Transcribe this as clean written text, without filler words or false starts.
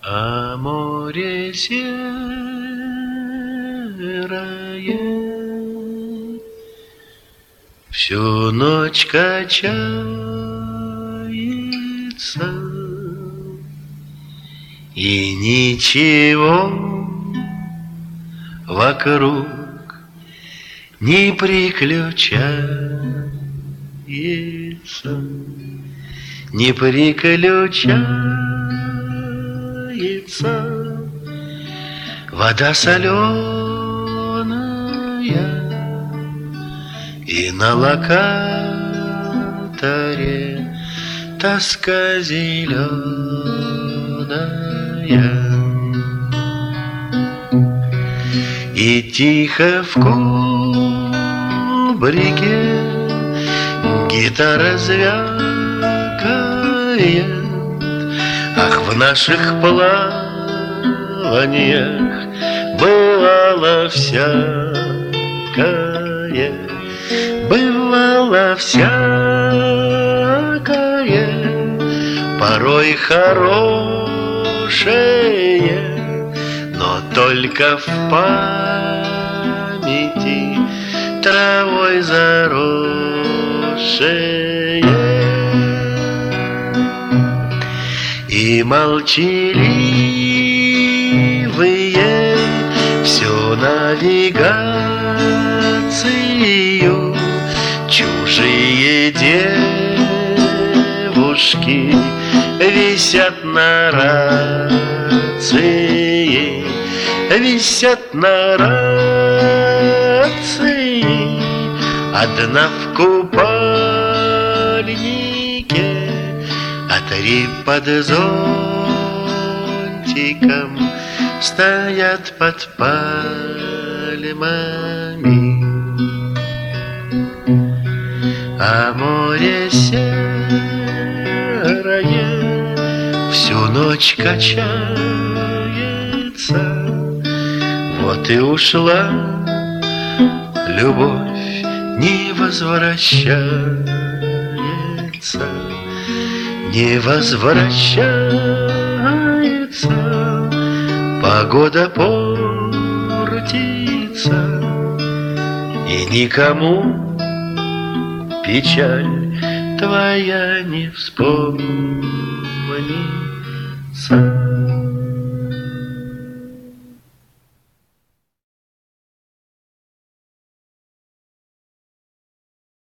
А море серое всю ночь качается, и ничего вокруг не приключается, не приключается. Вода соленая, и на локаторе тоска зеленая. И тихо в кубрике гитара звякает. Ах, в наших плаваниях бывало всякое, бывало всякое, порой хорошее, но только в памяти травой заросшее. И молчаливые всю навигацию чужие девушки висят на рации, висят на рации. Одна в купальнике, а три под зонтиком стоят под пальмами. А море серое всю ночь качается. Вот и ушла любовь, не возвращается, не возвращается. Погода портится, и никому печаль твоя не вспомнится.